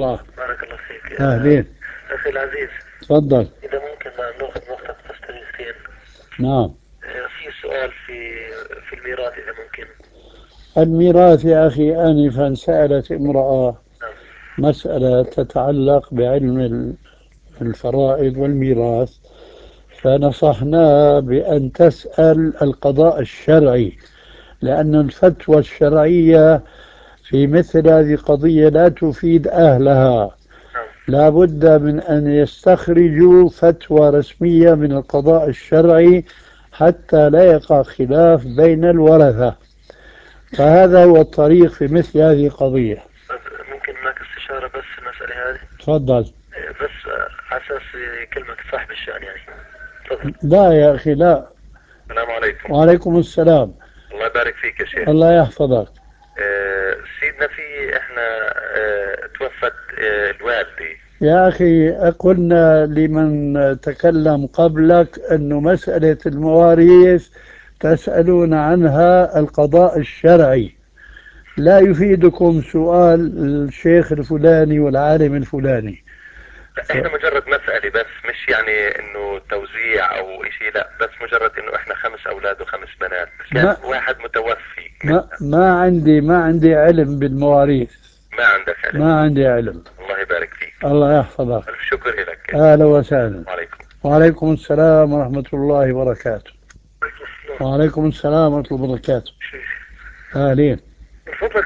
الله. بارك الله فيك. أهلين. أخي العزيز، تفضل. إذا ممكن نأخذ وقتك بس دقيقتين. نعم. في سؤال في الميراث إذا ممكن. الميراث يا أخي، آنفا سألت امرأة نعم. مسألة تتعلق بعلم الفرائض والميراث، فنصحنا بأن تسأل القضاء الشرعي، لأن الفتوى الشرعية في مثل هذه القضية لا تفيد أهلها. نعم. لا بد من أن يستخرجوا فتوى رسمية من القضاء الشرعي حتى لا يقع خلاف بين الورثة، فهذا هو الطريق في مثل هذه القضية. طيب، ممكن هناك استشارة بس في المسألة هذه. تفضل. بس على أساس كلمة صاحب الشأن يعني. تفضل. لا يا أخي لا. السلام عليكم. وعليكم السلام. الله يبارك فيك يا شيخ. الله يحفظك. سيدنا، احنا توفت الوالدة. يا أخي قلنا لمن تكلم قبلك أنه مسألة المواريث تسألون عنها القضاء الشرعي، لا يفيدكم سؤال الشيخ الفلاني والعالم الفلاني. لا، احنا مجرد مسألة بس، مش يعني انه توزيع او اشي، لا بس مجرد انه احنا 5 اولاد و5 بنات، كان ما واحد متوفي ما عندي علم بالمواريث. ما عندك علم. ما عندي علم. الله يبارك فيك. الله يحفظك. الف شكر لك. أهلا وسهلا. وعليكم. وعليكم السلام ورحمة الله وبركاته. وعليكم السلام. وعليكم السلام ورحمة الله وبركاته. شيخ، أهلين. من فضلك